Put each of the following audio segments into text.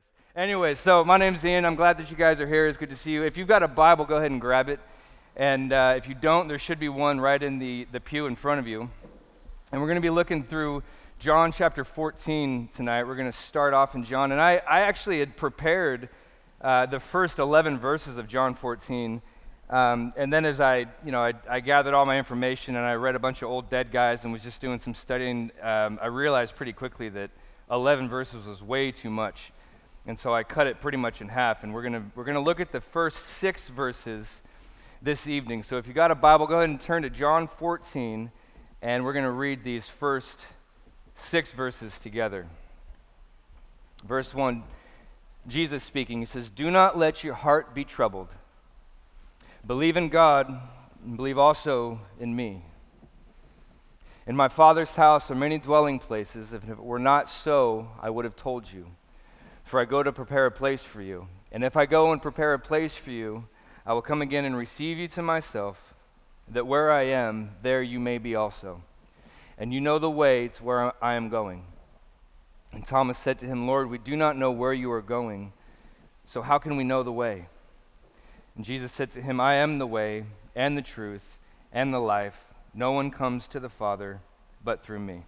Anyway, so my name's Ian. I'm glad that you guys are here. It's good to see you. If you've got a Bible, go ahead and grab it. And if you don't, there should be one right in the pew in front of you. And we're going to be looking through John chapter 14 tonight. We're going to start off in John. And I actually had prepared the first 11 verses of John 14. And then as I gathered all my information and I read a bunch of old dead guys and was just doing some studying, I realized pretty quickly that 11 verses was way too much. And so I cut it pretty much in half, and we're gonna look at the first 6 verses this evening. So if you got a Bible, go ahead and turn to John 14, and we're gonna read these first 6 verses together. Verse 1, Jesus speaking, he says, "Do not let your heart be troubled. Believe in God, and believe also in me. In my Father's house are many dwelling places. If it were not so, I would have told you. For I go to prepare a place for you. And if I go and prepare a place for you, I will come again and receive you to myself, that where I am, there you may be also. And you know the way to where I am going." And Thomas said to him, "Lord, we do not know where you are going, so how can we know the way?" And Jesus said to him, "I am the way and the truth and the life. No one comes to the Father but through me."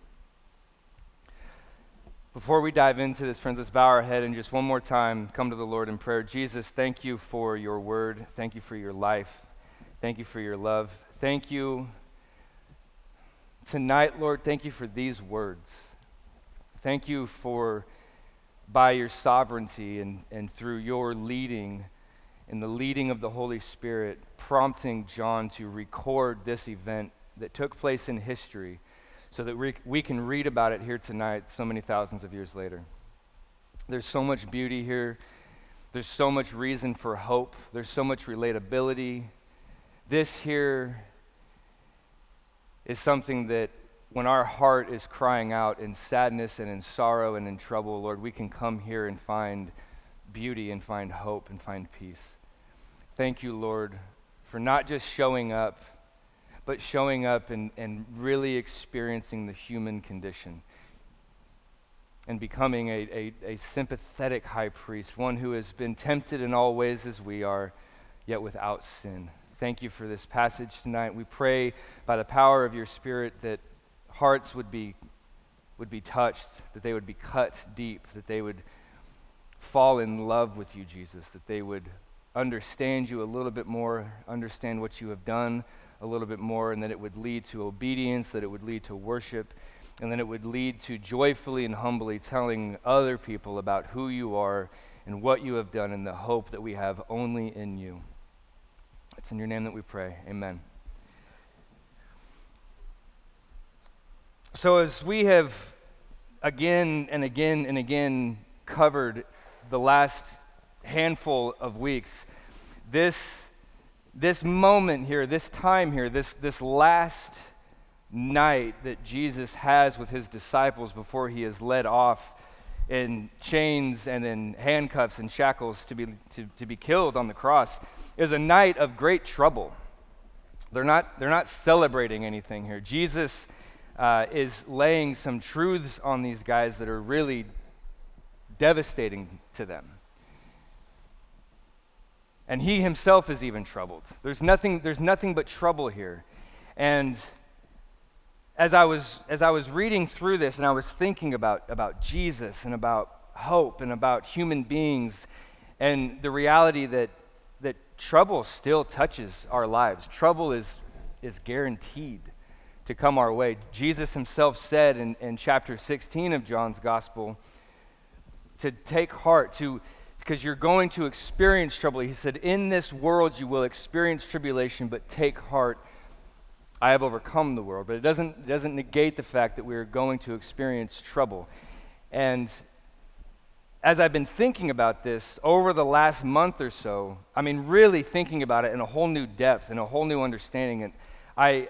Before we dive into this, friends, let's bow our head and just one more time come to the Lord in prayer. Jesus, thank you for your word. Thank you for your life. Thank you for your love. Thank you tonight, Lord. Thank you for these words. Thank you for, by your sovereignty and through your leading, in the leading of the Holy Spirit, prompting John to record this event that took place in history, so that we can read about it here tonight so many thousands of years later. There's so much beauty here. There's so much reason for hope. There's so much relatability. This here is something that when our heart is crying out in sadness and in sorrow and in trouble, Lord, we can come here and find beauty and find hope and find peace. Thank you, Lord, for not just showing up, but showing up and really experiencing the human condition and becoming a sympathetic high priest, one who has been tempted in all ways as we are, yet without sin. Thank you for this passage tonight. We pray by the power of your Spirit that hearts would be touched, that they would be cut deep, that they would fall in love with you, Jesus, that they would understand you a little bit more, understand what you have done a little bit more, and that it would lead to obedience, that it would lead to worship, and then it would lead to joyfully and humbly telling other people about who you are and what you have done and the hope that we have only in you. It's in your name that we pray. Amen. So as we have again and again and again covered the last handful of weeks, this moment here, this time here, this last night that Jesus has with his disciples before he is led off in chains and in handcuffs and shackles to be killed on the cross, is a night of great trouble. They're not celebrating anything here. Jesus is laying some truths on these guys that are really devastating to them. And he himself is even troubled. There's nothing but trouble here. And as I was reading through this and I was thinking about Jesus and about hope and about human beings and the reality that trouble still touches our lives. Trouble is guaranteed to come our way. Jesus himself said in chapter 16 of John's Gospel to take heart, because you're going to experience trouble. He said, "In this world you will experience tribulation, but take heart, I have overcome the world." But it doesn't negate the fact that we're going to experience trouble. And as I've been thinking about this over the last month or so, I mean, really thinking about it in a whole new depth and a whole new understanding, and I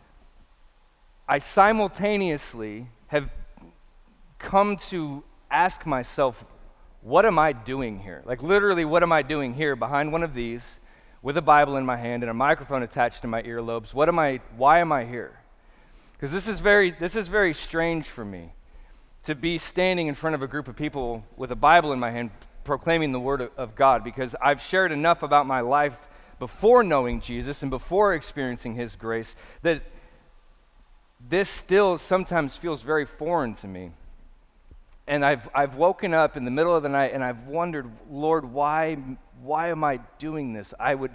simultaneously have come to ask myself, what am I doing here? Like literally, what am I doing here behind one of these with a Bible in my hand and a microphone attached to my earlobes? Why am I here? Because this is very strange for me to be standing in front of a group of people with a Bible in my hand proclaiming the word of God, because I've shared enough about my life before knowing Jesus and before experiencing his grace that this still sometimes feels very foreign to me. And I've woken up in the middle of the night and I've wondered, Lord, why am I doing this? I would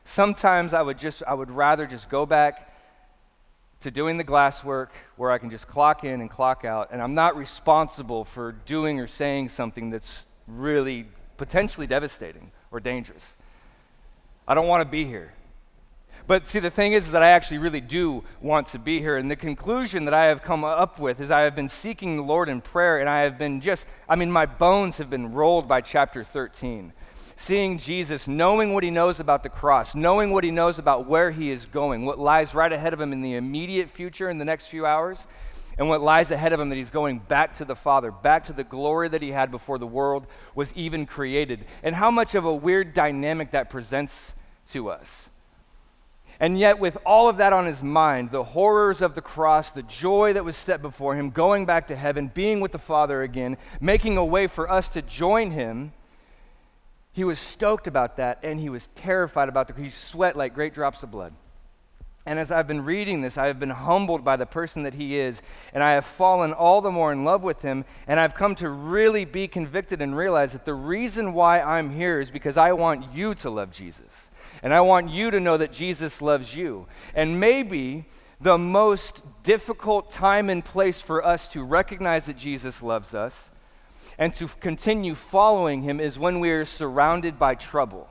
rather just go back to doing the glass work where I can just clock in and clock out, and I'm not responsible for doing or saying something that's really potentially devastating or dangerous. I don't want to be here. But see, the thing is that I actually really do want to be here, and the conclusion that I have come up with is I have been seeking the Lord in prayer, and I have been my bones have been rolled by chapter 13. Seeing Jesus, knowing what he knows about the cross, knowing what he knows about where he is going, what lies right ahead of him in the immediate future in the next few hours, and what lies ahead of him that he's going back to the Father, back to the glory that he had before the world was even created, and how much of a weird dynamic that presents to us. And yet, with all of that on his mind, the horrors of the cross, the joy that was set before him, going back to heaven, being with the Father again, making a way for us to join him, he was stoked about that, and he was terrified about he sweat like great drops of blood. And as I've been reading this, I have been humbled by the person that he is, and I have fallen all the more in love with him, and I've come to really be convicted and realize that the reason why I'm here is because I want you to love Jesus. And I want you to know that Jesus loves you. And maybe the most difficult time and place for us to recognize that Jesus loves us and to continue following him is when we are surrounded by trouble.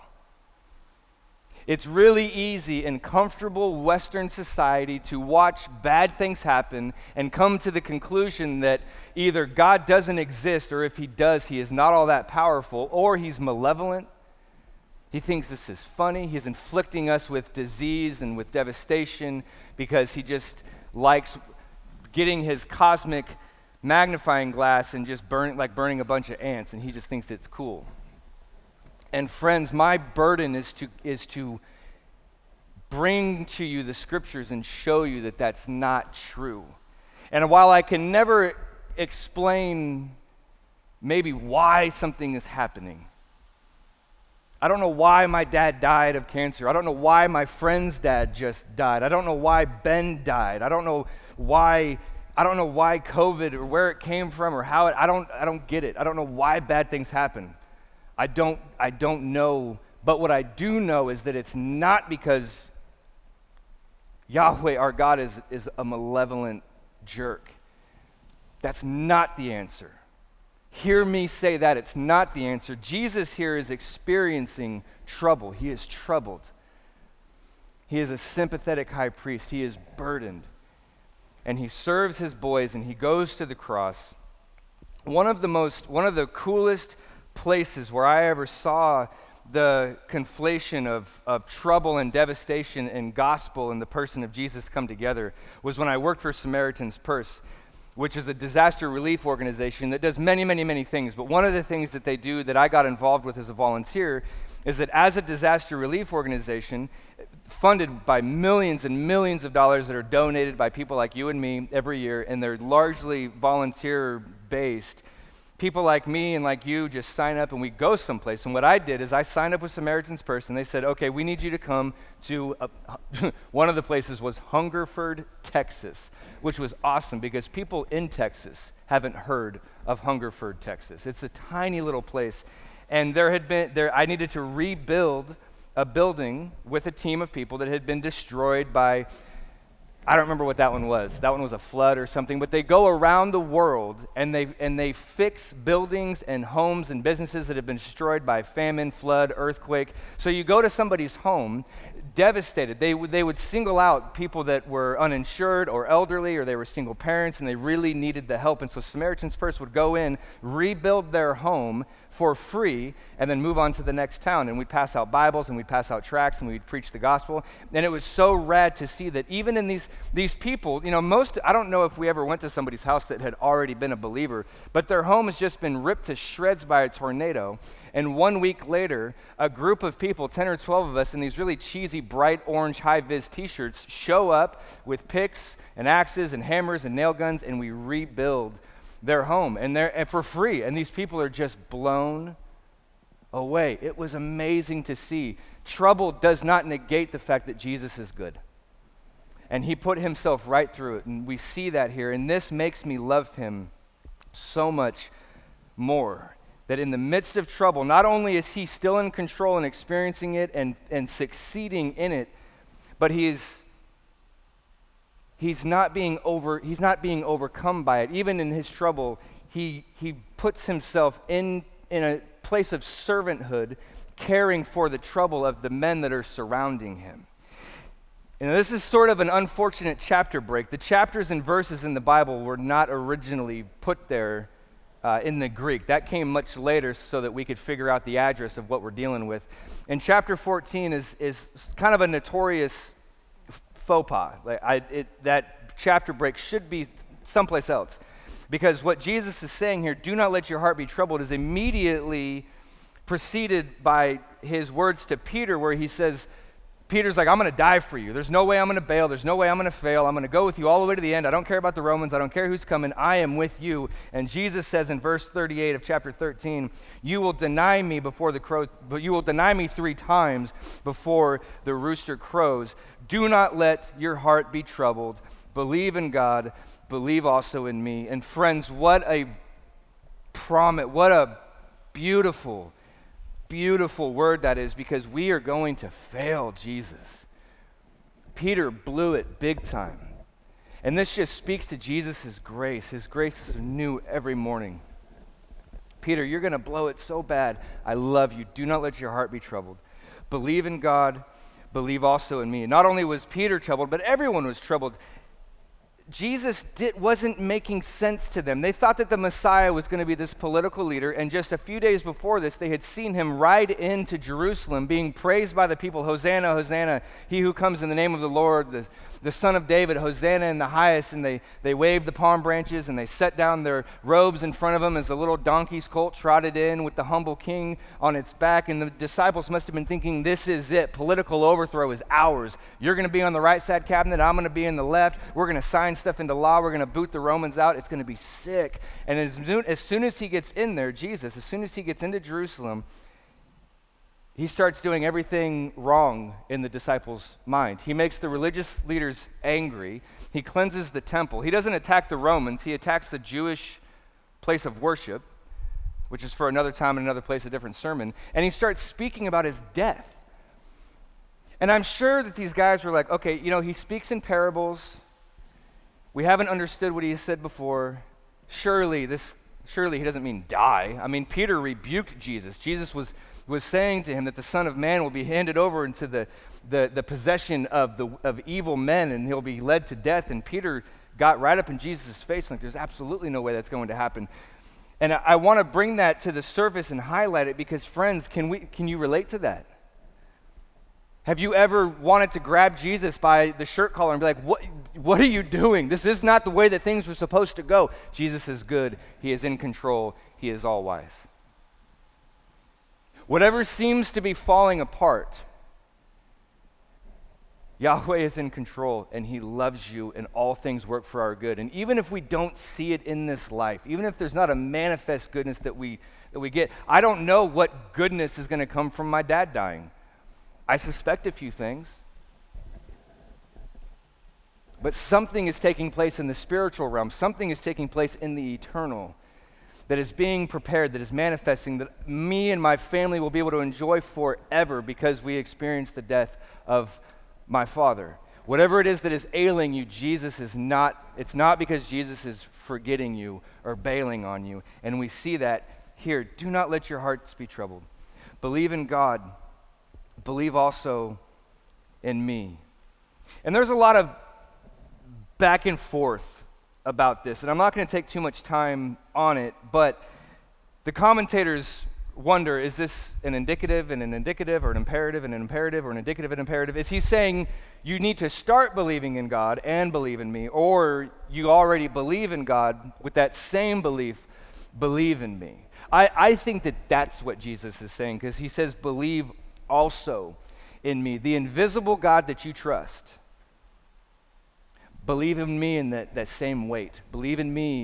It's really easy in comfortable Western society to watch bad things happen and come to the conclusion that either God doesn't exist, or if he does, he is not all that powerful, or he's malevolent. He thinks this is funny. He's inflicting us with disease and with devastation because he just likes getting his cosmic magnifying glass and just burning a bunch of ants, and he just thinks it's cool. And friends, my burden is to bring to you the scriptures and show you that that's not true. And while I can never explain maybe why something is happening, I don't know why my dad died of cancer. I don't know why my friend's dad just died. I don't know why Ben died. I don't know why COVID, or where it came from, or how I don't get it. I don't know why bad things happen. I don't know, but what I do know is that it's not because Yahweh, our God, is a malevolent jerk. That's not the answer. Hear me say that. It's not the answer. Jesus here is experiencing trouble. He is troubled. He is a sympathetic high priest. He is burdened. And he serves his boys, and he goes to the cross. One of the coolest places where I ever saw the conflation of trouble and devastation and gospel and the person of Jesus come together was when I worked for Samaritan's Purse, which is a disaster relief organization that does many, many, many things. But one of the things that they do that I got involved with as a volunteer is that as a disaster relief organization, funded by millions and millions of dollars that are donated by people like you and me every year, and they're largely volunteer-based, people like me and like you just sign up and we go someplace. And what I did is I signed up with Samaritan's Purse, and they said, okay, we need you to come to one of the places was Hungerford, Texas, which was awesome because people in Texas haven't heard of Hungerford, Texas. It's a tiny little place. And I needed to rebuild a building with a team of people that had been destroyed by, I don't remember what that one was. That one was a flood or something. But they go around the world and they fix buildings and homes and businesses that have been destroyed by famine, flood, earthquake. So you go to somebody's home, devastated. They would single out people that were uninsured or elderly, or they were single parents and they really needed the help. And so Samaritan's Purse would go in, rebuild their home for free, and then move on to the next town. And we'd pass out Bibles and we'd pass out tracts and we'd preach the gospel. And it was so rad to see that even in these people, I don't know if we ever went to somebody's house that had already been a believer, but their home has just been ripped to shreds by a tornado. And 1 week later, a group of people, 10 or 12 of us, in these really cheesy, bright orange, high-vis t-shirts, show up with picks and axes and hammers and nail guns, and we rebuild their home, and for free. And these people are just blown away. It was amazing to see. Trouble does not negate the fact that Jesus is good. And he put himself right through it, and we see that here. And this makes me love him so much more. That in the midst of trouble, not only is he still in control and experiencing it and succeeding in it, but he's not being overcome by it. Even in his trouble, he puts himself in a place of servanthood, caring for the trouble of the men that are surrounding him. And this is sort of an unfortunate chapter break. The chapters and verses in the Bible were not originally put there in the Greek. That came much later so that we could figure out the address of what we're dealing with. And chapter 14 is kind of a notorious faux pas. That chapter break should be someplace else. Because what Jesus is saying here, do not let your heart be troubled, is immediately preceded by his words to Peter, where he says, Peter's like, I'm going to die for you. There's no way I'm going to bail. There's no way I'm going to fail. I'm going to go with you all the way to the end. I don't care about the Romans. I don't care who's coming. I am with you. And Jesus says in verse 38 of chapter 13, you will deny me but you will deny me 3 times before the rooster crows. Do not let your heart be troubled. Believe in God. Believe also in me. And friends, what a promise, what a beautiful word that is, because we are going to fail Jesus. Peter blew it big time. And this just speaks to Jesus' grace. His grace is new every morning. Peter, you're going to blow it so bad. I love you. Do not let your heart be troubled. Believe in God. Believe also in me. Not only was Peter troubled, but everyone was troubled. Jesus wasn't making sense to them. They thought that the Messiah was going to be this political leader, and just a few days before this, they had seen him ride into Jerusalem being praised by the people, Hosanna, Hosanna, he who comes in the name of the Lord, the Son of David, Hosanna in the highest, and they waved the palm branches, and they set down their robes in front of him as the little donkey's colt trotted in with the humble king on its back, and the disciples must have been thinking, this is it, political overthrow is ours. You're going to be on the right side cabinet, I'm going to be in the left, we're going to sign stuff into law, we're going to boot the Romans out, it's going to be sick. And as soon as he gets in there, Jesus, as soon as he gets into Jerusalem, he starts doing everything wrong in the disciples' mind. He makes the religious leaders angry. He cleanses the temple. He doesn't attack the Romans. He attacks the Jewish place of worship, which is for another time and another place, a different sermon. And he starts speaking about his death. And I'm sure that these guys were like, okay, he speaks in parables. We haven't understood what he has said before. Surely he doesn't mean die. I mean, Peter rebuked Jesus. Jesus was saying to him that the Son of Man will be handed over into the possession of evil men, and he'll be led to death. And Peter got right up in Jesus' face like, there's absolutely no way that's going to happen. And I want to bring that to the surface and highlight it because, friends, can you relate to that? Have you ever wanted to grab Jesus by the shirt collar and be like, what are you doing? This is not the way that things were supposed to go. Jesus is good. He is in control. He is all wise. Whatever seems to be falling apart, Yahweh is in control, and he loves you, and all things work for our good. And even if we don't see it in this life, even if there's not a manifest goodness that we get, I don't know what goodness is going to come from my dad dying. I suspect a few things. But something is taking place in the spiritual realm. Something is taking place in the eternal that is being prepared, that is manifesting, that me and my family will be able to enjoy forever because we experienced the death of my father. Whatever it is that is ailing you, it's not because Jesus is forgetting you or bailing on you. And we see that here. Do not let your hearts be troubled. Believe in God. Believe also in me. And there's a lot of back and forth about this, and I'm not going to take too much time on it, but the commentators wonder, is this an indicative and an indicative, or an imperative and an imperative, or an indicative and imperative? Is he saying you need to start believing in God and believe in me, or you already believe in God with that same belief, believe in me? I think that that's what Jesus is saying, because he says believe also in me, the invisible God that you trust. Believe in me in that same weight. Believe in me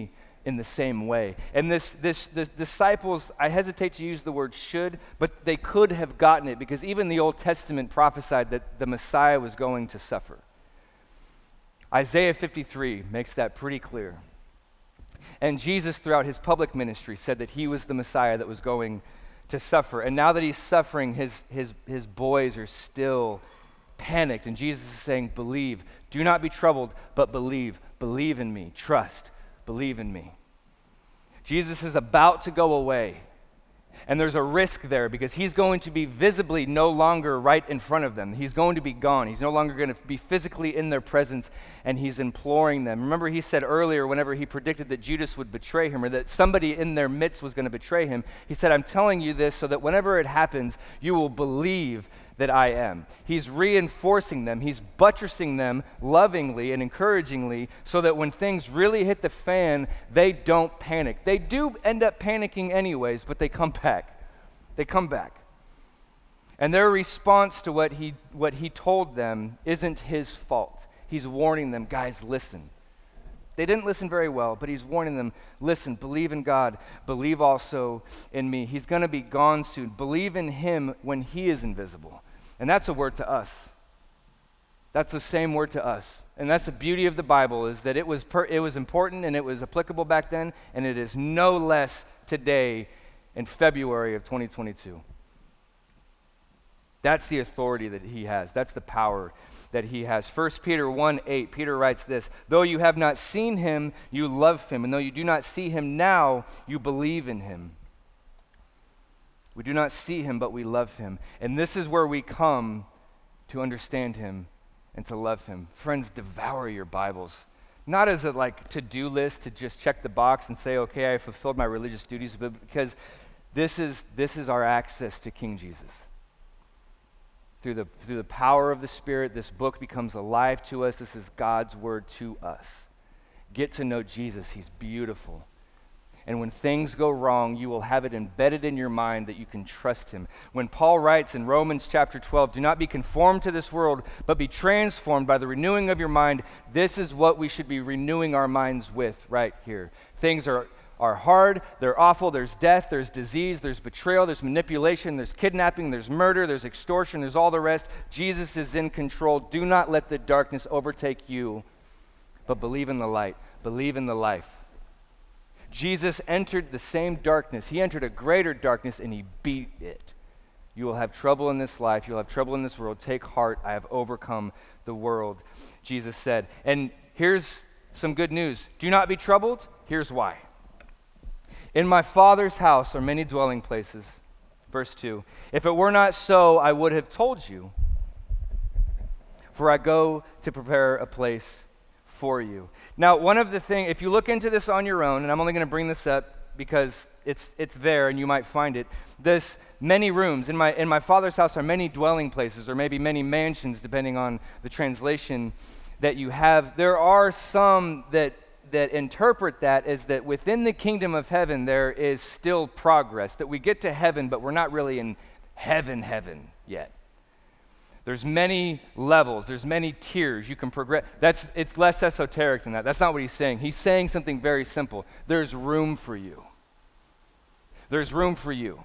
in the same way. And the disciples, I hesitate to use the word should, but they could have gotten it because even the Old Testament prophesied that the Messiah was going to suffer. Isaiah 53 makes that pretty clear. And Jesus, throughout his public ministry, said that he was the Messiah that was going to suffer. And now that he's suffering, his boys are still panicked. And Jesus is saying, believe. Do not be troubled, but believe. Believe in me. Trust. Believe in me. Jesus is about to go away. And there's a risk there because he's going to be visibly no longer right in front of them. He's going to be gone. He's no longer going to be physically in their presence, and he's imploring them. Remember, he said earlier, whenever he predicted that Judas would betray him or that somebody in their midst was going to betray him, he said, I'm telling you this so that whenever it happens, you will believe that I am. He's reinforcing them. He's buttressing them lovingly and encouragingly so that when things really hit the fan, they don't panic. They do end up panicking anyways, but they come back. They come back. And their response to what he told them isn't his fault. He's warning them, guys, listen. They didn't listen very well, but he's warning them, listen, believe in God, believe also in me. He's going to be gone soon. Believe in him when he is invisible. And that's a word to us. That's the same word to us. And that's the beauty of the Bible, is that it was important and it was applicable back then, and it is no less today in February of 2022. That's the authority that he has. That's the power that he has. 1 Peter 1:8, Peter writes this, though you have not seen him, you love him, and though you do not see him now, you believe in him. We do not see him, but we love him. And this is where we come to understand him and to love him. Friends, devour your Bibles. Not as a to-do list to just check the box and say, okay, I fulfilled my religious duties, but because this is our access to King Jesus. Through the power of the Spirit, this book becomes alive to us. This is God's word to us. Get to know Jesus. He's beautiful. And when things go wrong, you will have it embedded in your mind that you can trust him. When Paul writes in Romans chapter 12, do not be conformed to this world, but be transformed by the renewing of your mind. This is what we should be renewing our minds with right here. Things are hard, they're awful, there's death, there's disease, there's betrayal, there's manipulation, there's kidnapping, there's murder, there's extortion, there's all the rest. Jesus is in control. Do not let the darkness overtake you, but believe in the light, believe in the life. Jesus entered the same darkness. He entered a greater darkness and he beat it. You will have trouble in this life. You'll have trouble in this world. Take heart. I have overcome the world, Jesus said. And here's some good news. Do not be troubled. Here's why. In my Father's house are many dwelling places. Verse 2. If it were not so, I would have told you. For I go to prepare a place for you. Now, one of the things, if you look into this on your own, and I'm only going to bring this up because it's there and you might find it, there's many rooms. In my Father's house are many dwelling places, or maybe many mansions, depending on the translation that you have. There are some that interpret that as that within the kingdom of heaven there is still progress, that we get to heaven, but we're not really in heaven yet. There's many levels, there's many tiers. You can progress. It's less esoteric than that. That's not what he's saying. He's saying something very simple. There's room for you. There's room for you.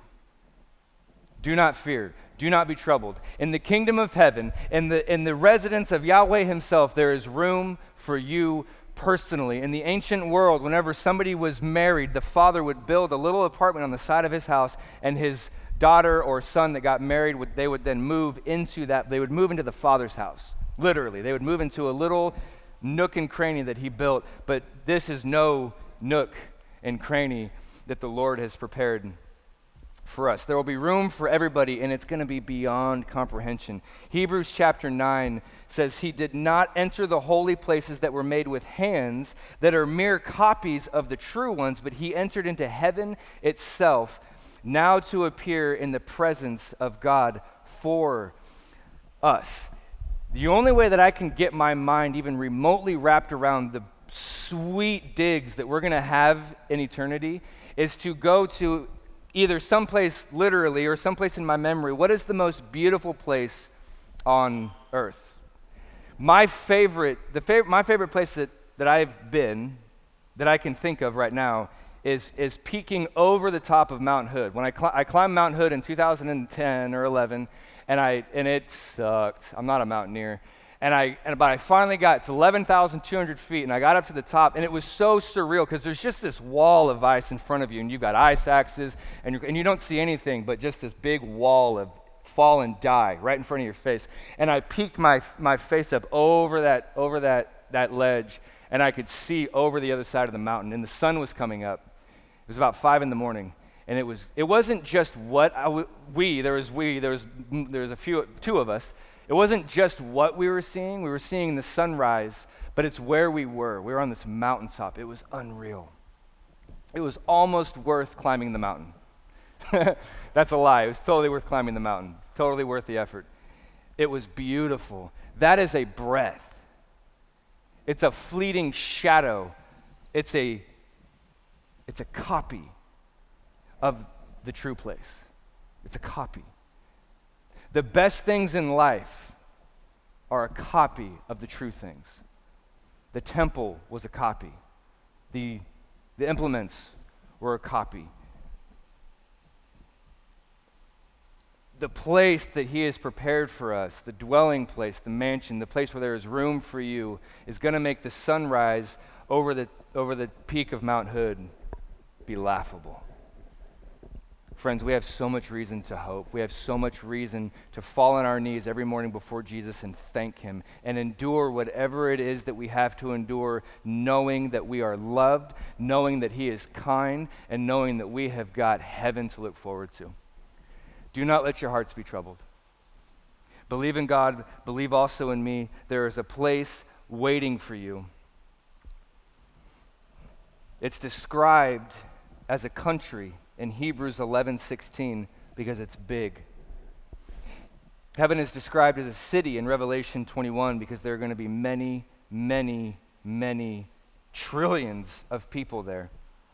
Do not fear. Do not be troubled. In the kingdom of heaven, in the residence of Yahweh himself, there is room for you personally. In the ancient world, whenever somebody was married, the father would build a little apartment on the side of his house, and his daughter or son that got married, they would then move into that. They would move into the father's house. Literally, they would move into a little nook and cranny that he built. But this is no nook and cranny that the Lord has prepared for us. There will be room for everybody, and it's going to be beyond comprehension. Hebrews chapter 9 says, he did not enter the holy places that were made with hands, that are mere copies of the true ones, but he entered into heaven itself, now to appear in the presence of God for us. The only way that I can get my mind even remotely wrapped around the sweet digs that we're going to have in eternity is to go to either someplace literally or someplace in my memory. What is the most beautiful place on earth? My favorite place that I've been that I can think of right now is peeking over the top of Mount Hood. When I climbed Mount Hood in 2010 or 11, and it sucked. I'm not a mountaineer. But I finally got to 11,200 feet, and I got up to the top, and it was so surreal because there's just this wall of ice in front of you, and you've got ice axes, and you don't see anything but just this big wall of fall and die right in front of your face. And I peeked my face up over that ledge, and I could see over the other side of the mountain, and the sun was coming up. It was about 5 a.m, and it wasn't just what there was two of us. It wasn't just what we were seeing the sunrise, but it's where we were. We were on this mountaintop. It was unreal. It was almost worth climbing the mountain. That's a lie. It was totally worth climbing the mountain. It's totally worth the effort. It was beautiful. That is a breath. It's a fleeting shadow. It's a copy of the true place. It's a copy. The best things in life are a copy of the true things. The temple was a copy. The implements were a copy. The place that he has prepared for us, the dwelling place, the mansion, the place where there is room for you, is going to make the sunrise over the peak of Mount Hood be laughable. Friends, we have so much reason to hope. We have so much reason to fall on our knees every morning before Jesus and thank him and endure whatever it is that we have to endure, knowing that we are loved, knowing that he is kind, and knowing that we have got heaven to look forward to. Do not let your hearts be troubled. Believe in God, believe also in me. There is a place waiting for you. It's described as a country in Hebrews 11:16 because it's big. Heaven is described as a city in Revelation 21 because there are going to be many, many, many trillions of people there.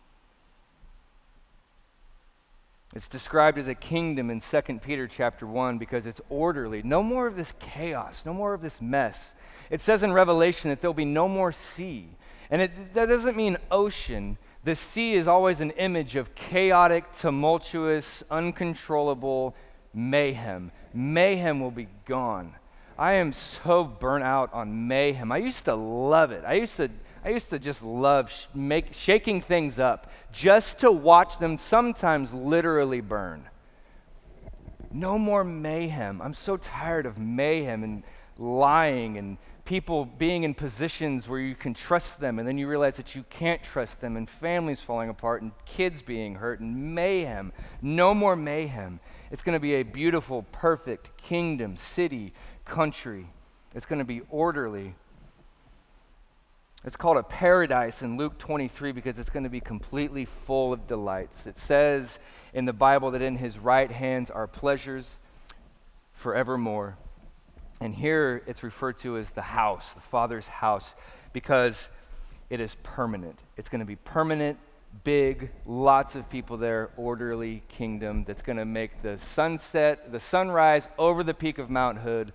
It's described as a kingdom in 2 Peter chapter 1 because it's orderly. No more of this chaos, no more of this mess. It says in Revelation that there'll be no more sea. And that doesn't mean ocean. The sea is always an image of chaotic, tumultuous, uncontrollable mayhem. Mayhem will be gone. I am so burnt out on mayhem. I used to love it. I used to just love shaking things up just to watch them sometimes literally burn. No more mayhem. I'm so tired of mayhem and lying and people being in positions where you can trust them and then you realize that you can't trust them and families falling apart and kids being hurt and mayhem. No more mayhem. It's going to be a beautiful, perfect kingdom, city, country. It's going to be orderly. It's called a paradise in Luke 23 because it's going to be completely full of delights. It says in the Bible that in his right hands are pleasures forevermore. And here it's referred to as the house, the Father's house, because it is permanent. It's going to be permanent, big, lots of people there, orderly kingdom that's going to make the sunrise over the peak of Mount Hood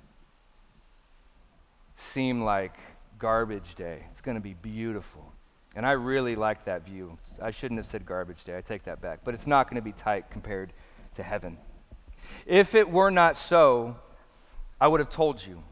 seem like garbage day. It's going to be beautiful. And I really like that view. I shouldn't have said garbage day. I take that back. But it's not going to be tight compared to heaven. If it were not so, I would have told you.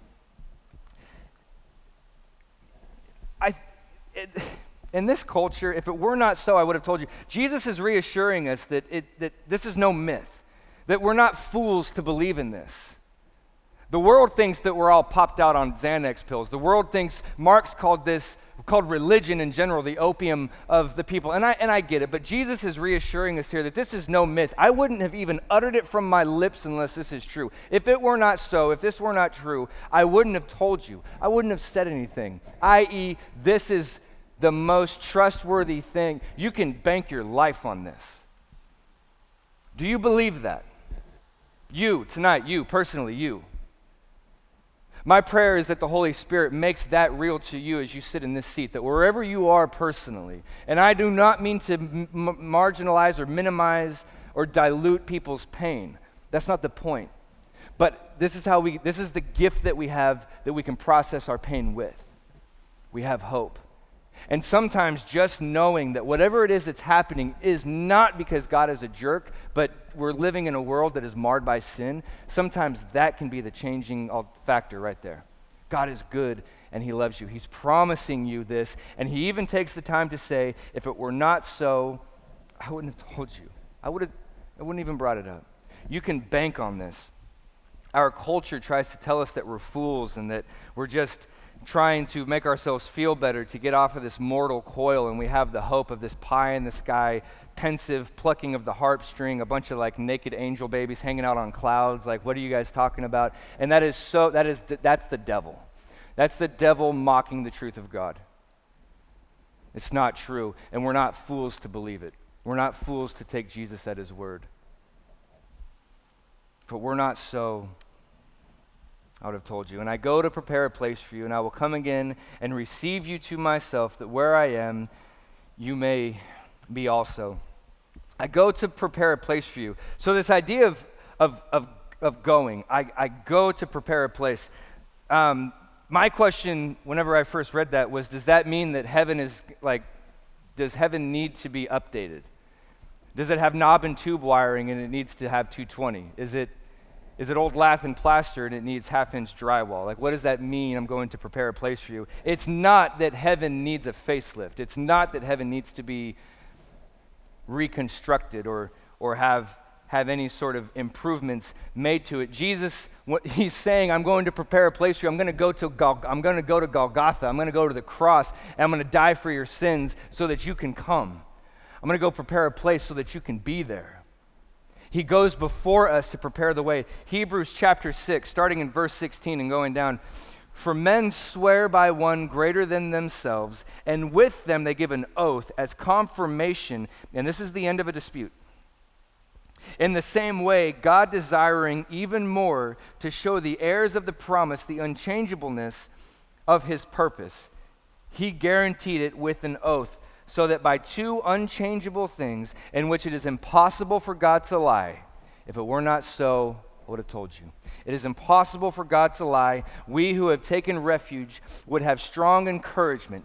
In this culture, if it were not so, I would have told you. Jesus is reassuring us that this is no myth, that we're not fools to believe in this. The world thinks that we're all popped out on Xanax pills. The world thinks, Marx called religion in general the opium of the people. And I get it, but Jesus is reassuring us here that this is no myth. I wouldn't have even uttered it from my lips unless this is true. If it were not so, if this were not true, I wouldn't have told you. I wouldn't have said anything. I.e., this is the most trustworthy thing. You can bank your life on this. Do you believe that? You, tonight, you, personally, you. My prayer is that the Holy Spirit makes that real to you as you sit in this seat, that wherever you are personally, and I do not mean to marginalize or minimize or dilute people's pain. That's not the point. But this is the gift that we have that we can process our pain with. We have hope. And sometimes just knowing that whatever it is that's happening is not because God is a jerk, but we're living in a world that is marred by sin, sometimes that can be the changing factor right there. God is good and he loves you. He's promising you this, and he even takes the time to say, if it were not so, I wouldn't have told you. I wouldn't even brought it up. You can bank on this. Our culture tries to tell us that we're fools and that we're just trying to make ourselves feel better to get off of this mortal coil, and we have the hope of this pie in the sky, pensive plucking of the harp string, a bunch of like naked angel babies hanging out on clouds. Like, what are you guys talking about? And that's the devil. That's the devil mocking the truth of God. It's not true, and we're not fools to believe it. We're not fools to take Jesus at his word. But we're not so, I would have told you. And I go to prepare a place for you, and I will come again and receive you to myself, that where I am, you may be also. I go to prepare a place for you. So this idea of going, I go to prepare a place. My question, whenever I first read that, was, does that mean that heaven is like, does heaven need to be updated? Does it have knob and tube wiring and it needs to have 220? Is it old lath and plaster and it needs half-inch drywall? Like, what does that mean, I'm going to prepare a place for you? It's not that heaven needs a facelift. It's not that heaven needs to be reconstructed or have any sort of improvements made to it. Jesus, what he's saying, I'm going to prepare a place for you. I'm going to go to Golgotha. I'm going to go to the cross, and I'm going to die for your sins so that you can come. I'm going to go prepare a place so that you can be there. He goes before us to prepare the way. Hebrews chapter 6, starting in verse 16 and going down. For men swear by one greater than themselves, and with them they give an oath as confirmation, and this is the end of a dispute. In the same way, God, desiring even more to show the heirs of the promise the unchangeableness of his purpose, he guaranteed it with an oath, so that by two unchangeable things in which it is impossible for God to lie, if it were not so, I would have told you. It is impossible for God to lie. We who have taken refuge would have strong encouragement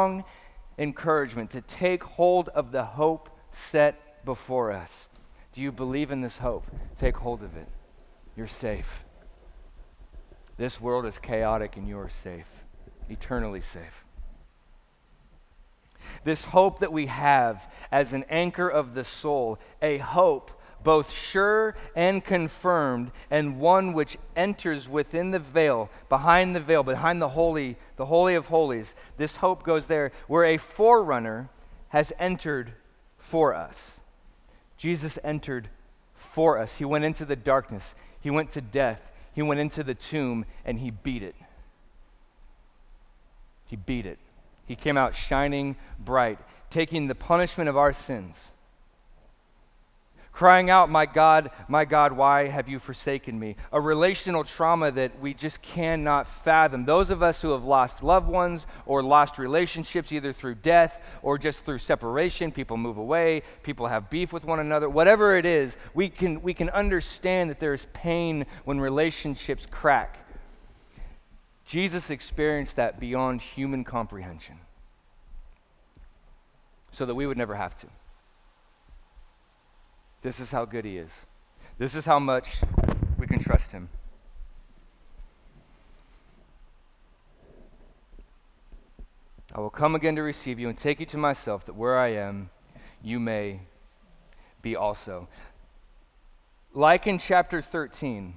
to take hold of the hope set before us. Do you believe in this hope? Take hold of it. You're safe. This world is chaotic and you are safe, eternally safe. This hope that we have as an anchor of the soul, a hope both sure and confirmed, and one which enters within the veil, behind the Holy of Holies. This hope goes there, where a forerunner has entered for us. Jesus entered for us. He went into the darkness. He went to death. He went into the tomb, and he beat it. He beat it. He came out shining bright, taking the punishment of our sins, crying out, my God, why have you forsaken me? A relational trauma that we just cannot fathom. Those of us who have lost loved ones or lost relationships, either through death or just through separation, people move away, people have beef with one another, whatever it is, we can understand that there's pain when relationships crack. Jesus experienced that beyond human comprehension so that we would never have to. This is how good he is. This is how much we can trust him. I will come again to receive you and take you to myself, that where I am, you may be also. Like in chapter 13,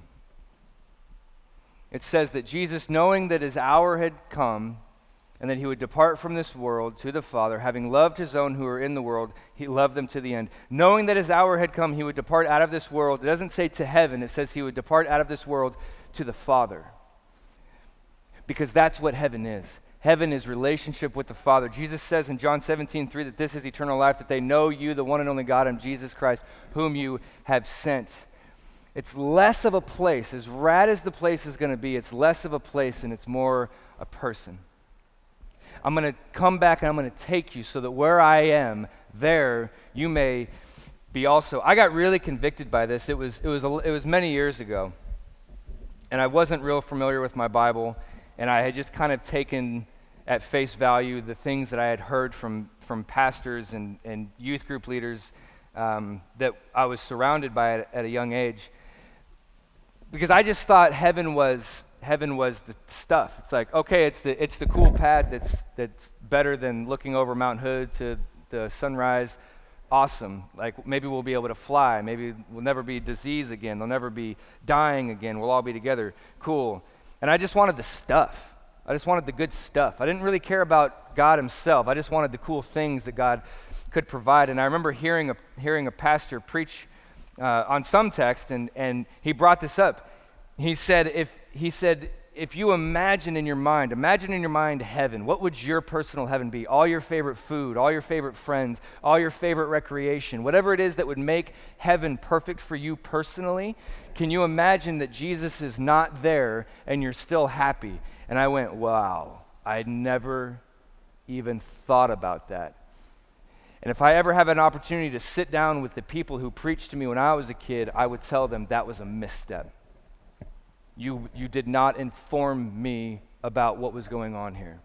it says that Jesus, knowing that his hour had come and that he would depart from this world to the Father, having loved his own who are in the world, he loved them to the end. Knowing that his hour had come, he would depart out of this world. It doesn't say to heaven, it says he would depart out of this world to the Father. Because that's what heaven is. Heaven is relationship with the Father. Jesus says in John 17:3 that this is eternal life, that they know you, the one and only God, and Jesus Christ, whom you have sent. It's less of a place. As rad as the place is going to be, it's less of a place and it's more a person. I'm going to come back and I'm going to take you so that where I am, there you may be also. I got really convicted by this. It was many years ago, and I wasn't real familiar with my Bible, and I had just kind of taken at face value the things that I had heard from pastors and youth group leaders that I was surrounded by at a young age, because I just thought heaven was the stuff. It's like, okay, it's the cool pad that's better than looking over Mount Hood to the sunrise. Awesome. Like, maybe we'll be able to fly. Maybe we'll never be disease again. There'll never be dying again. We'll all be together. Cool. And I just wanted the stuff. I just wanted the good stuff. I didn't really care about God himself. I just wanted the cool things that God could provide. And I remember hearing a pastor preach on some text, and he brought this up. He said, if you imagine in your mind heaven, what would your personal heaven be? All your favorite food, all your favorite friends, all your favorite recreation, whatever it is that would make heaven perfect for you personally. Can you imagine that Jesus is not there and you're still happy? And I went, wow, I'd never even thought about that. And if I ever have an opportunity to sit down with the people who preached to me when I was a kid, I would tell them that was a misstep. You did not inform me about what was going on here.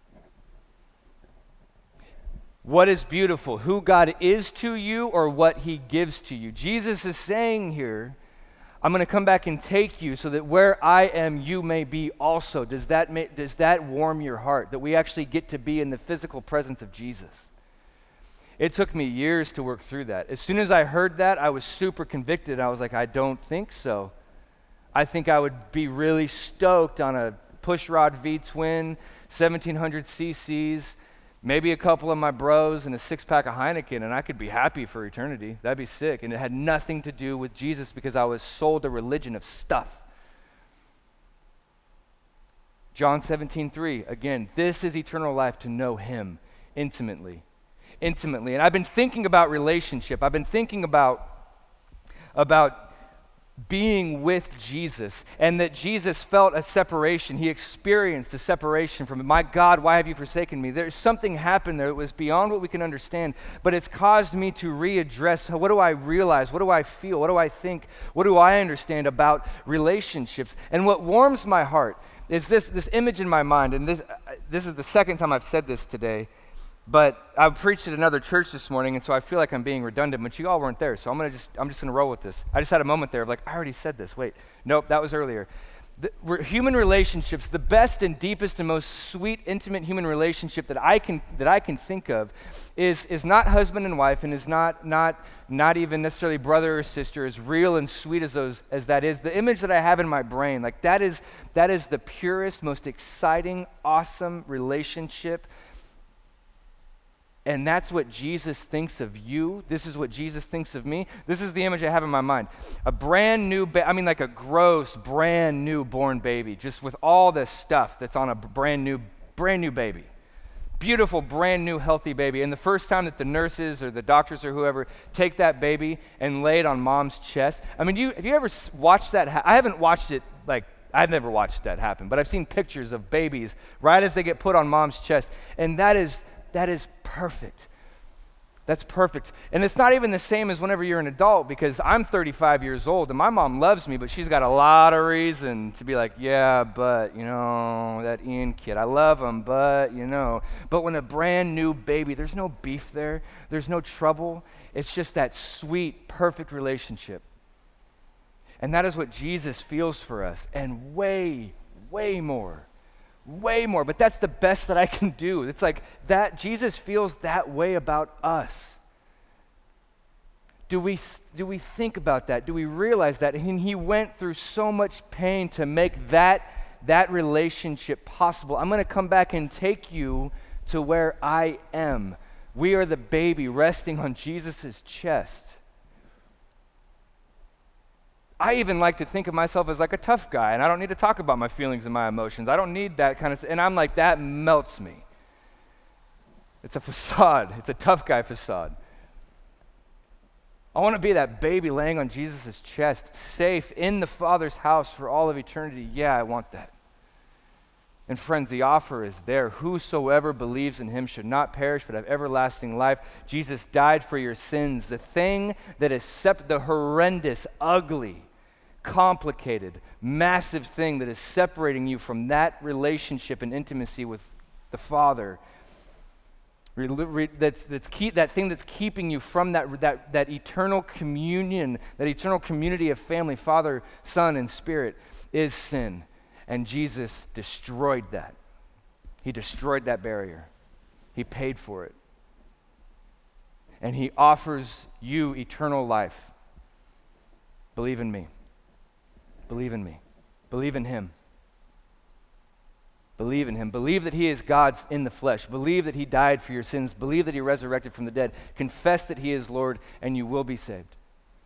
What is beautiful? Who God is to you or what he gives to you? Jesus is saying here, I'm going to come back and take you so that where I am, you may be also. Does that warm your heart, that we actually get to be in the physical presence of Jesus? It took me years to work through that. As soon as I heard that, I was super convicted. I was like, I don't think so. I think I would be really stoked on a pushrod V-twin, 1700 cc's, maybe a couple of my bros and a six-pack of Heineken, and I could be happy for eternity. That'd be sick. And it had nothing to do with Jesus because I was sold a religion of stuff. John 17:3, again, this is eternal life, to know him intimately. And I've been thinking about relationship. I've been thinking about being with Jesus, and that Jesus felt a separation. He experienced a separation from, my God, why have you forsaken me? There's something happened there that was beyond what we can understand, but it's caused me to readdress, what do I realize? What do I feel? What do I think? What do I understand about relationships? And what warms my heart is this image in my mind, and this is the second time I've said this today, but I preached at another church this morning, and so I feel like I'm being redundant, but you all weren't there, so I'm just going to roll with this. I just had a moment there of like, I already said this. Wait, nope, that was earlier. Human relationships, the best and deepest and most sweet, intimate human relationship that I can think of is not husband and wife, and is not even necessarily brother or sister, as real and sweet as that is. The image that I have in my brain, like that is the purest, most exciting, awesome relationship. And that's what Jesus thinks of you. This is what Jesus thinks of me. This is the image I have in my mind. A brand new, like a gross, brand new born baby, just with all this stuff that's on a brand new baby. Beautiful, brand new, healthy baby. And the first time that the nurses or the doctors or whoever take that baby and lay it on mom's chest. I mean, have you ever watched that? I haven't watched it, I've never watched that happen, but I've seen pictures of babies right as they get put on mom's chest. And that is perfect. That's perfect. And it's not even the same as whenever you're an adult, because I'm 35 years old and my mom loves me, but she's got a lot of reason to be like, yeah, but, that Ian kid, I love him, but, But when a brand new baby, there's no beef there. There's no trouble. It's just that sweet, perfect relationship. And that is what Jesus feels for us, and way, way more. Way more, but that's the best that I can do. It's like that Jesus feels that way about us. Do we think about that? Do we realize that? And he went through so much pain to make that relationship possible. I'm going to come back and take you to where I am. We are the baby resting on Jesus' chest. I even like to think of myself as like a tough guy, and I don't need to talk about my feelings and my emotions. I don't need that kind of stuff. And I'm like, that melts me. It's a facade. It's a tough guy facade. I want to be that baby laying on Jesus' chest, safe in the Father's house for all of eternity. Yeah, I want that. And friends, the offer is there. Whosoever believes in him should not perish but have everlasting life. Jesus died for your sins. The thing that is the horrendous, ugly, complicated, massive thing that is separating you from that relationship and intimacy with the Father. That thing that's keeping you from that eternal communion, that eternal community of family, Father, Son, and Spirit, is sin. And Jesus destroyed that. He destroyed that barrier. He paid for it. And he offers you eternal life. Believe in me. Believe in me. Believe in him. Believe in him. Believe that he is God's in the flesh. Believe that he died for your sins. Believe that he resurrected from the dead. Confess that he is Lord, and you will be saved.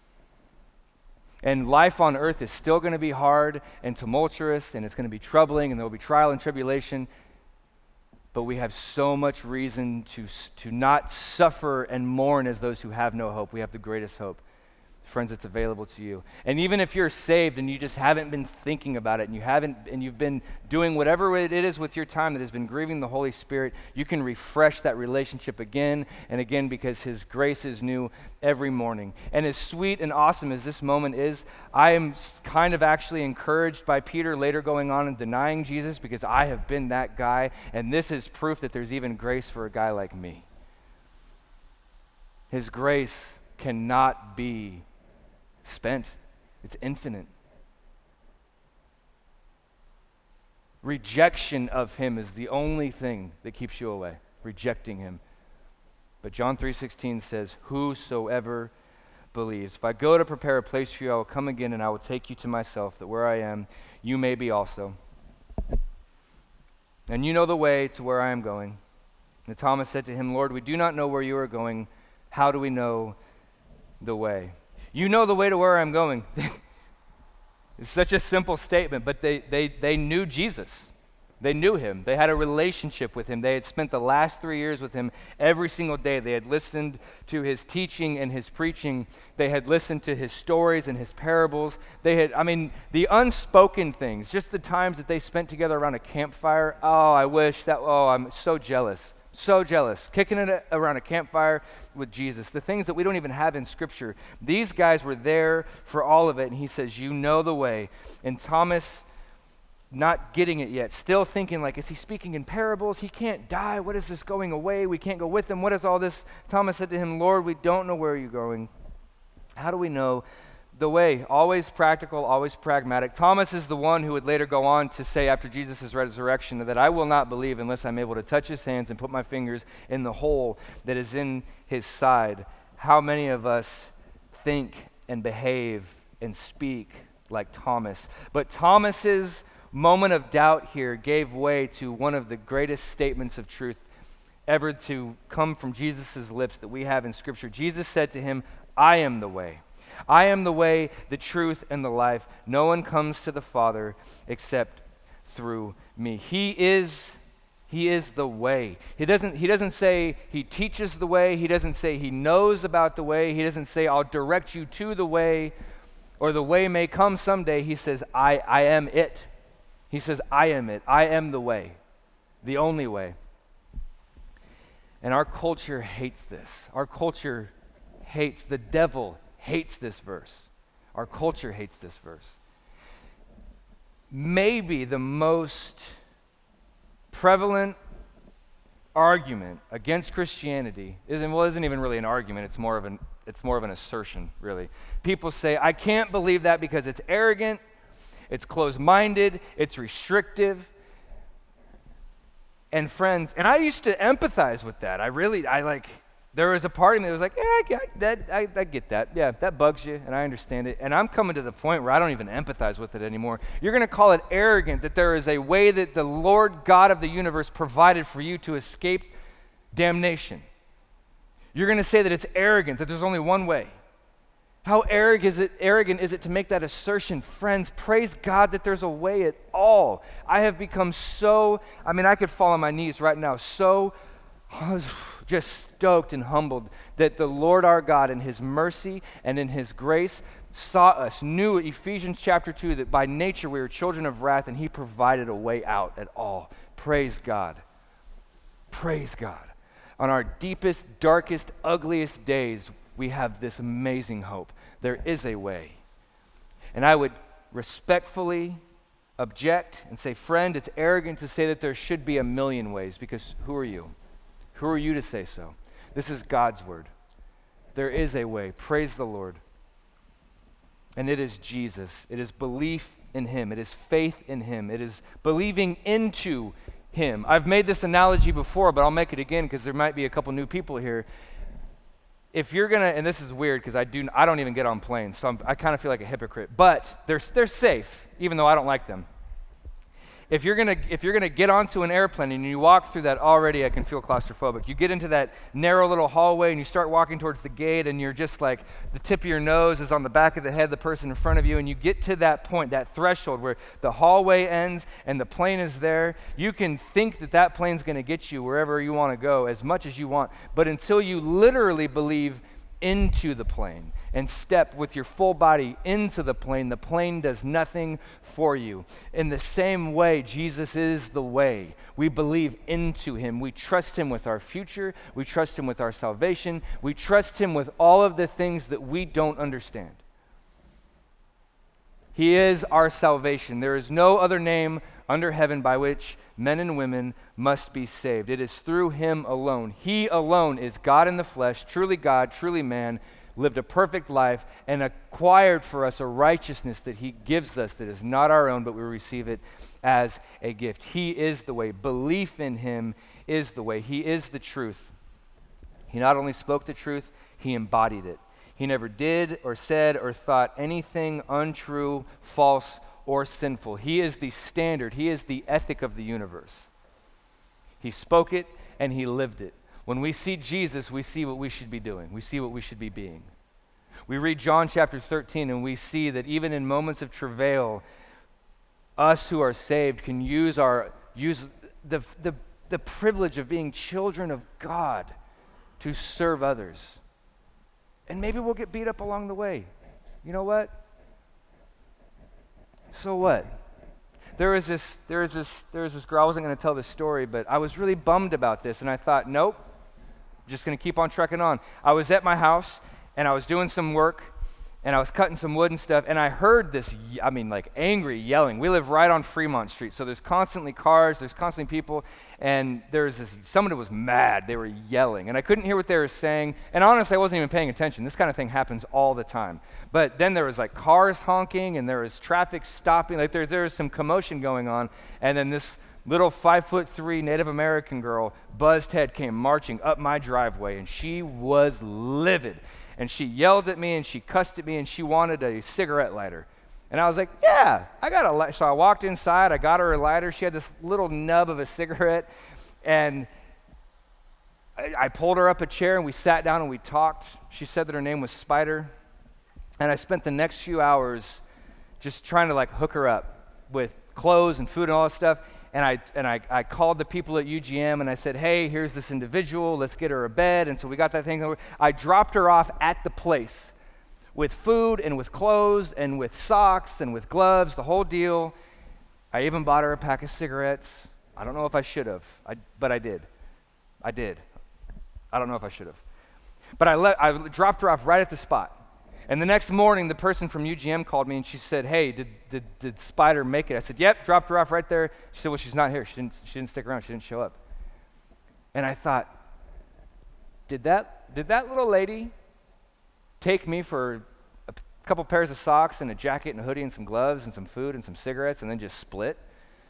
And life on earth is still going to be hard and tumultuous, and it's going to be troubling, and there will be trial and tribulation. But we have so much reason to not suffer and mourn as those who have no hope. We have the greatest hope. Friends, it's available to you. And even if you're saved and you just haven't been thinking about it, and you've been doing whatever it is with your time that has been grieving the Holy Spirit, you can refresh that relationship again and again, because his grace is new every morning. And as sweet and awesome as this moment is, I am kind of actually encouraged by Peter later going on and denying Jesus, because I have been that guy, and this is proof that there's even grace for a guy like me. His grace cannot be spent. It's infinite. Rejection of him is the only thing that keeps you away. Rejecting him. But John 3:16 says, whosoever believes. If I go to prepare a place for you, I will come again and I will take you to myself, that where I am, you may be also. And you know the way to where I am going. And Thomas said to him, Lord, we do not know where you are going. How do we know the way? You know the way to where I'm going. It's such a simple statement, but they knew Jesus. They knew him. They had a relationship with him. They had spent the last 3 years with him every single day. They had listened to his teaching and his preaching. They had listened to his stories and his parables. The unspoken things, just the times that they spent together around a campfire. I'm so jealous. So jealous, kicking it around a campfire with Jesus. The things that we don't even have in Scripture. These guys were there for all of it, and he says, you know the way. And Thomas, not getting it yet, still thinking like, is he speaking in parables? He can't die. What is this going away? We can't go with him. What is all this? Thomas said to him, Lord, we don't know where you're going. How do we know the way? Always practical, always pragmatic. Thomas is the one who would later go on to say after Jesus' resurrection that I will not believe unless I'm able to touch his hands and put my fingers in the hole that is in his side. How many of us think and behave and speak like Thomas? But Thomas's moment of doubt here gave way to one of the greatest statements of truth ever to come from Jesus' lips that we have in Scripture. Jesus said to him, I am the way. I am the way, the truth, and the life. No one comes to the Father except through me. He is the way. He doesn't say he teaches the way. He doesn't say he knows about the way. He doesn't say I'll direct you to the way, or the way may come someday. He says I am it. He says I am it. I am the way, the only way. And our culture hates this. Our culture hates, the devil hates this verse. Our culture hates this verse. Maybe the most prevalent argument against Christianity isn't even really an argument. It's more of an assertion, really. People say, I can't believe that because it's arrogant, it's closed-minded, it's restrictive. And friends, and I used to empathize with that. There was a part of me that was like, I get that. Yeah, that bugs you, and I understand it. And I'm coming to the point where I don't even empathize with it anymore. You're going to call it arrogant that there is a way that the Lord God of the universe provided for you to escape damnation. You're going to say that it's arrogant, that there's only one way. How arrogant is it to make that assertion? Friends, praise God that there's a way at all. I have become I could fall on my knees right now, just stoked and humbled that the Lord our God in his mercy and in his grace saw us, knew Ephesians chapter 2 that by nature we were children of wrath, and he provided a way out at all. Praise God. Praise God. On our deepest, darkest, ugliest days, we have this amazing hope. There is a way. And I would respectfully object and say, friend, it's arrogant to say that there should be a million ways, because who are you? Who are you to say so? This is God's word. There is a way. Praise the Lord. And it is Jesus. It is belief in him. It is faith in him. It is believing into him. I've made this analogy before, but I'll make it again because there might be a couple new people here. If you're going to, and this is weird because I don't even get on planes, so I kind of feel like a hypocrite, but they're safe, even though I don't like them. If you're gonna get onto an airplane and you walk through that, already I can feel claustrophobic. You get into that narrow little hallway and you start walking towards the gate and you're just like, the tip of your nose is on the back of the head of the person in front of you, and you get to that point, that threshold where the hallway ends and the plane is there. You can think that that plane's gonna get you wherever you wanna go as much as you want, but until you literally believe into the plane and step with your full body into the plane does nothing for you. In the same way, Jesus is the way. We believe into him. We trust him with our future. We trust him with our salvation. We trust him with all of the things that we don't understand. He is our salvation. There is no other name under heaven by which men and women must be saved. It is through him alone. He alone is God in the flesh, truly God, truly man, lived a perfect life, and acquired for us a righteousness that he gives us that is not our own, but we receive it as a gift. He is the way. Belief in him is the way. He is the truth. He not only spoke the truth, he embodied it. He never did or said or thought anything untrue, false, or sinful. He is the standard. He is the ethic of the universe. He spoke it and he lived it. When we see Jesus, we see what we should be doing. We see what we should be being. We read John chapter 13 and we see that even in moments of travail, us who are saved can use the privilege of being children of God to serve others. And maybe we'll get beat up along the way. You know what? So what? There was this girl. I wasn't going to tell this story, but I was really bummed about this, and I thought, nope, just going to keep on trucking on. I was at my house, and I was doing some work, and I was cutting some wood and stuff, and I heard this, like angry yelling. We live right on Fremont Street, so there's constantly cars, there's constantly people, and somebody was mad. They were yelling, and I couldn't hear what they were saying, and honestly, I wasn't even paying attention. This kind of thing happens all the time. But then there was like cars honking, and there was traffic stopping, like there was some commotion going on, and then this little 5'3" Native American girl, buzzed head, came marching up my driveway, and she was livid. And she yelled at me, and she cussed at me, and she wanted a cigarette lighter. And I was like, yeah, I got a lighter. So I walked inside, I got her a lighter. She had this little nub of a cigarette, and I pulled her up a chair, and we sat down, and we talked. She said that her name was Spider. And I spent the next few hours just trying to like hook her up with clothes and food and all that stuff. And I called the people at UGM and I said, hey, here's this individual, let's get her a bed. And so we got that thing over. I dropped her off at the place with food and with clothes and with socks and with gloves, the whole deal. I even bought her a pack of cigarettes. I don't know if I should have, but I did. I don't know if I should have. But I dropped her off right at the spot. And the next morning, the person from UGM called me and she said, hey, did Spider make it? I said, yep, dropped her off right there. She said, well, she's not here. She didn't stick around. She didn't show up. And I thought, did that little lady take me for a couple pairs of socks and a jacket and a hoodie and some gloves and some food and some cigarettes and then just split?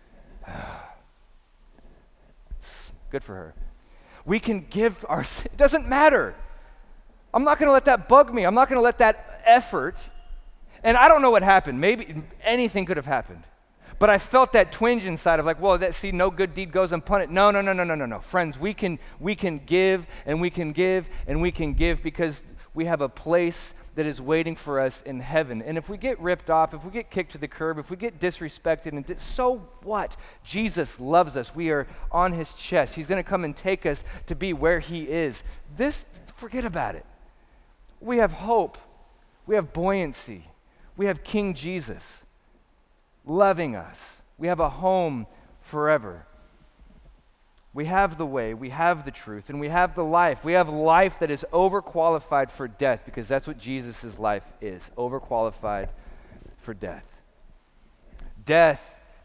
Good for her. We can give it doesn't matter. I'm not going to let that bug me. I'm not going to let that effort, and I don't know what happened. Maybe anything could have happened. But I felt that twinge inside of like, well, no good deed goes unpunished. No. Friends, we can give and we can give and we can give because we have a place that is waiting for us in heaven. And if we get ripped off, if we get kicked to the curb, if we get disrespected, so what? Jesus loves us. We are on his chest. He's going to come and take us to be where he is. Forget about it. We have hope. We have buoyancy. We have King Jesus loving us. We have a home forever. We have the way, we have the truth, and we have the life. We have life that is overqualified for death because that's what Jesus' life is, overqualified for death. Death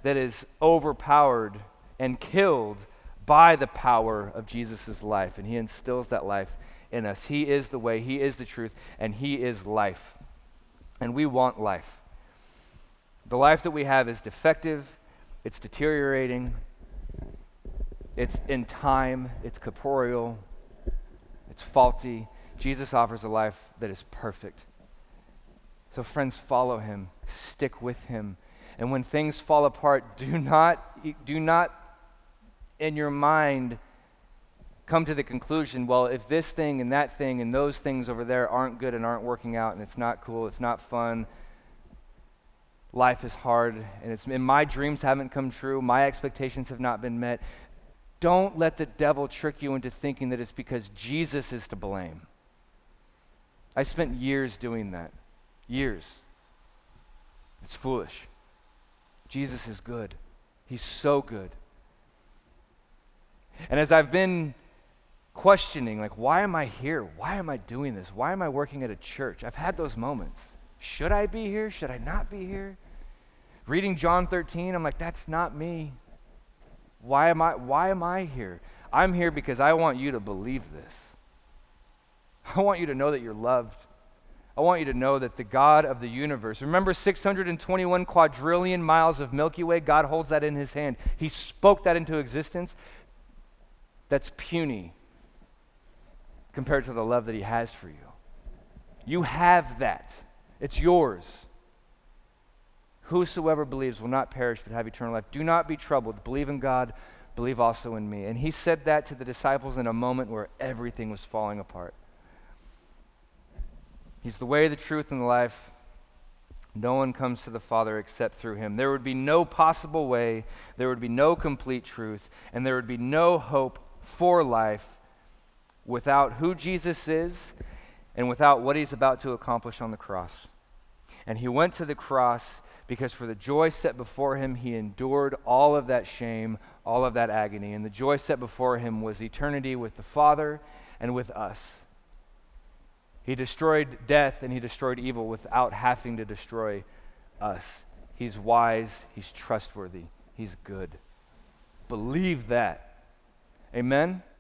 that is overpowered and killed by the power of Jesus' life, and he instills that life in us. He is the way, he is the truth, and he is life. And we want life. The life that we have is defective, it's deteriorating, it's in time, it's corporeal, it's faulty. Jesus offers a life that is perfect. So friends, follow him, stick with him. And when things fall apart, do not in your mind come to the conclusion, well, if this thing and that thing and those things over there aren't good and aren't working out and it's not cool, it's not fun, life is hard, and my dreams haven't come true, my expectations have not been met. Don't let the devil trick you into thinking that it's because Jesus is to blame. I spent years doing that. Years. It's foolish. Jesus is good. He's so good. And as I've been questioning, like, why am I here? Why am I doing this? Why am I working at a church? I've had those moments. Should I be here? Should I not be here? Reading John 13, I'm like, that's not me. Why am I here? I'm here because I want you to believe this. I want you to know that you're loved. I want you to know that the God of the universe, remember 621 quadrillion miles of Milky Way? God holds that in his hand. He spoke that into existence. That's puny compared to the love that he has for you. You have that. It's yours. Whosoever believes will not perish but have eternal life. Do not be troubled. Believe in God. Believe also in me. And he said that to the disciples in a moment where everything was falling apart. He's the way, the truth, and the life. No one comes to the Father except through him. There would be no possible way, there would be no complete truth, and there would be no hope for life without who Jesus is and without what he's about to accomplish on the cross. And he went to the cross because for the joy set before him, he endured all of that shame, all of that agony. And the joy set before him was eternity with the Father and with us. He destroyed death and he destroyed evil without having to destroy us. He's wise, he's trustworthy, he's good. Believe that. Amen?